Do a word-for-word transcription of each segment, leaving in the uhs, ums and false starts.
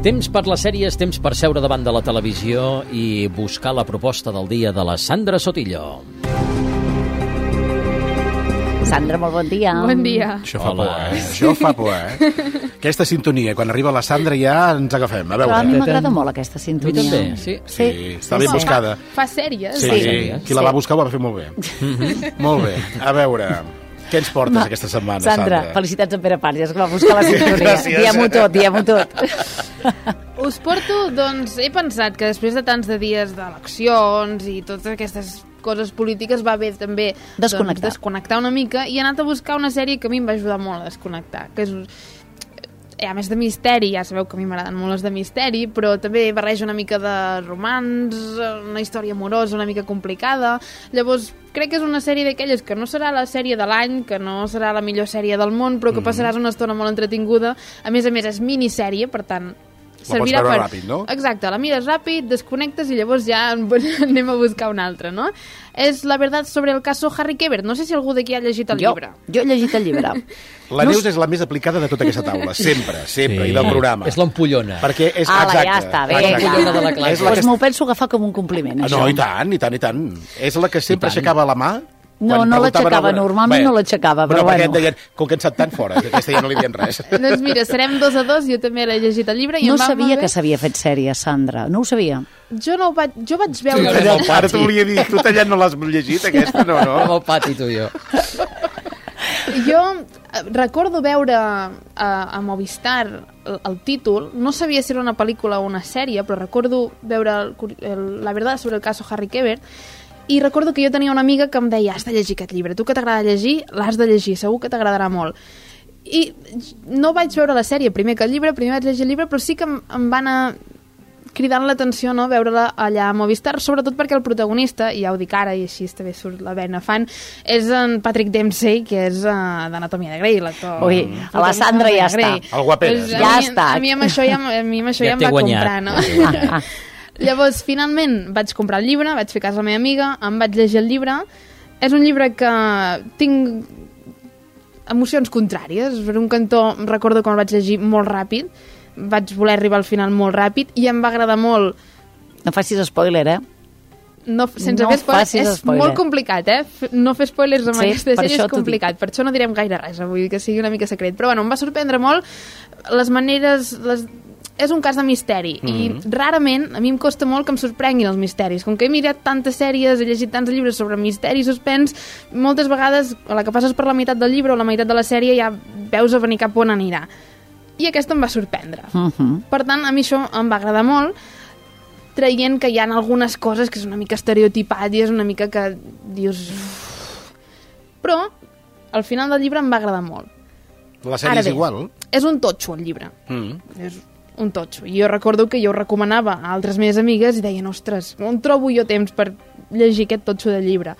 Temps per les sèries, temps per seure davant de la televisió i buscar la proposta del dia de la Sandra Sotillo. Sandra, molt bon dia. Bon dia. Això fa Hola. por, eh? Això fa por, eh? Aquesta sintonia, quan arriba la Sandra ja ens agafem. A Però a veure. mi m'agrada molt aquesta sintonia. A mi també, sí. Sí, està ben sí. buscada. Fa sèries. Sí, Sí. sí. Qui la va buscar ho va fer molt bé. Molt bé. A veure, què ens portes aquesta setmana, Sandra, Sandra? felicitats en Pere Pàmies, que va buscar la sintonia. Gràcies. Diem-ho tot, diem-ho tot. Us porto, doncs, he pensat que després de tants de dies d'eleccions i totes aquestes coses polítiques va bé també Desconnectar. Doncs, desconnectar una mica i he anat a buscar una sèrie que a mi em va ajudar molt a desconnectar, que és eh, a més de misteri, ja sabeu que a mi m'agraden molt les de misteri, però també barreja una mica de romans, una història amorosa una mica complicada. Llavors crec que és una sèrie d'aquelles que no serà la sèrie de l'any, que no serà la millor sèrie del món, però que passaràs una estona molt entretinguda. A més a més és minissèrie, per tant La pots veure ràpid, no? Exacte, la mires ràpid, desconnectes i llavors ja anem a buscar una altra, no? És La verdad sobre el caso Harry Quebert. No sé si algú d'aquí ha llegit el Jo, llibre. jo he llegit el llibre. La Neus és la més aplicada de tota aquesta taula, sempre, sempre, Sí. i del programa. És l'ampollona. Perquè és Ala, exacte. ja està, bé, exacte. L'ampollona de la classe. És la que Doncs m'ho penso agafar com un compliment, Ah, això. no, i tant, i tant, i tant. És la que sempre I tant. aixecava la mà. No, quan no preguntaven l'aixecava, alguna- normalment Bé, no l'aixecava, però perquè bueno. et deien, com que ens sap tant fora, que aquesta ja no li diem res. Doncs mira, serem dos a dos, jo també l'he llegit el llibre. I No em va sabia molt bé. que s'havia fet sèrie, Sandra. No ho sabia. Jo no ho vaig... Jo vaig Sí, veure... jo Tallant, al ara pati. t'ho volia dir, tu tallant no l'has llegit, aquesta, no, Amb no? el pati, tu i jo. Jo eh, recordo veure a, a Movistar el, el títol, no sabia si era una pel·lícula o una sèrie, però recordo veure el, el, La verdad sobre el caso Harry Quebert, i recordo que jo tenia una amiga que em deia has de llegir aquest llibre, tu que t'agrada llegir l'has de llegir, segur que t'agradarà molt. I no vaig veure la sèrie primer que el llibre, primer vaig llegir el llibre, però sí que em, em va anar cridant l'atenció, no?, veure-la allà a Movistar, sobretot perquè el protagonista, i ja ho dic ara, i així també surt la vena fan, és en Patrick Dempsey, que és uh, d'Anatomia de Grey, l'actor. Ui, a la Sandra ja està. El guaperes, Pues, no? a Ja mi- està. A mi amb això ja, a mi amb això Ja ja, em t'he va guanyat. comprar, no? Ja t'he guanyat. Ah, Llavors, finalment, vaig comprar el llibre, vaig fer cas a la meva amiga, em vaig llegir el llibre. És un llibre que tinc emocions contràries. Per un cantó, recordo que el vaig llegir molt ràpid, vaig voler arribar al final molt ràpid, i em va agradar molt. no facis spoiler, eh? No, sense No fer spoilers, facis és spoiler. molt complicat, eh? F- No fer spoilers amb Sí, aquesta per sèrie això és t'ho complicat, per això no direm gaire res, vull que sigui una mica secret. Però bueno, em va sorprendre molt les maneres... Les... És un cas de misteri, mm. i rarament a mi em costa molt que em sorprenguin els misteris. Com que he mirat tantes sèries, he llegit tants llibres sobre misteri i suspens, moltes vegades, a la que passes per la meitat del llibre o la meitat de la sèrie, ja veus a venir cap on anirà. I aquesta em va sorprendre. Uh -huh. Per tant, a mi això em va agradar molt, traient que hi ha algunes coses que és una mica estereotipat i és una mica que dius... Uf. Però, al final del llibre em va agradar molt. La sèrie Ara és bé, igual. És un totxo, el llibre. Mm. És un totxo. I jo recordo que jo ho recomanava a altres meves amigues i deien, ostres, on trobo jo temps per llegir aquest totxo de llibre?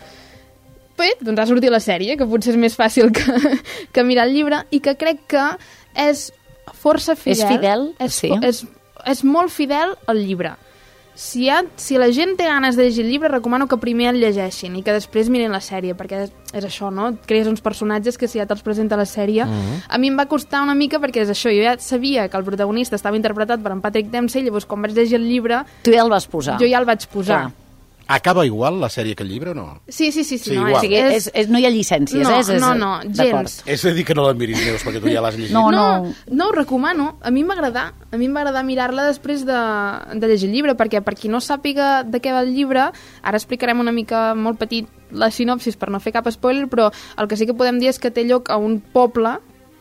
Bé, doncs ha sortit la sèrie, que potser és més fàcil que, que mirar el llibre, i que crec que és força fidel. És fidel, és, sí. És, és molt fidel al llibre. Si, ha, si la gent té ganes de llegir el llibre, recomano que primer el llegeixin i que després mirin la sèrie, perquè és, és això, no? Et crees uns personatges que si ja te'ls presenta la sèrie... Mhm. A mi em va costar una mica perquè és això, jo ja sabia que el protagonista estava interpretat per en Patrick Dempsey, llavors quan vaig llegir el llibre, Tu ja el vas posar. jo ja el vaig posar. Clar. Acaba igual la sèrie que el llibre o no? Sí, sí, sí. sí, Sí, no, igual. O sigui, és, és, no hi ha llicències, no, eh? És, és, no, no, d'acord. gens. És a dir que no la miris, Neus, perquè tu ja l'has llegit. No, no, no ho recomano. A mi em va agradar. A mi em va agradar mirar-la després de, de llegir el llibre, perquè per qui no sàpiga de què va el llibre, ara explicarem una mica molt petit la sinopsis per no fer cap spoiler, però el que sí que podem dir és que té lloc a un poble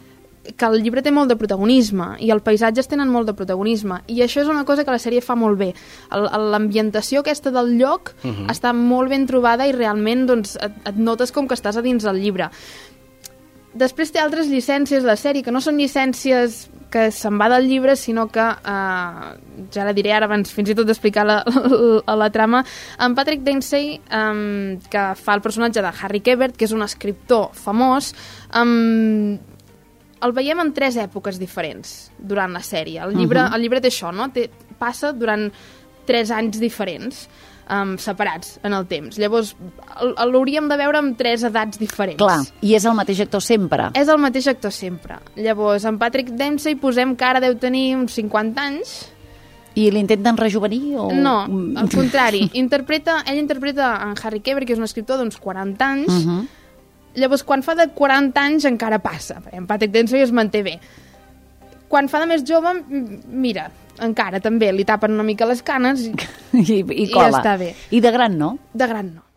que el llibre té molt de protagonisme i els paisatges tenen molt de protagonisme, i això és una cosa que la sèrie fa molt bé. El- L'ambientació aquesta del lloc uh -huh. està molt ben trobada i realment doncs, et, et notes com que estàs a dins del llibre. Després té altres llicències la sèrie, que no són llicències que se'n va del llibre, sinó que, eh, ja la diré ara abans fins i tot d'explicar la, la, la trama, en Patrick Dempsey, eh, que fa el personatge de Harry Quebert, que és un escriptor famós, eh, el veiem en tres èpoques diferents durant la sèrie. El llibre, uh -huh. el llibre té això, no? Té, passa durant tres anys diferents, um, separats en el temps. Llavors, el- el- l'hauríem de veure amb tres edats diferents. Clar, i és el mateix actor sempre. És el mateix actor sempre. Llavors, en Patrick Dempsey posem que ara deu tenir uns cinquanta anys, I l'intenten rejuvenir? O... No, al contrari. Interpreta, ell interpreta en Harry Kéber, que és un escriptor d'uns quaranta anys. Uh -huh. Llavors, quan fa de quaranta anys encara passa. En Patrick Dempsey es manté bé. Quan fa de més jove, mira, encara també li tapen una mica les canes i, I, i, i cola. ja està bé. I de gran no? De gran no.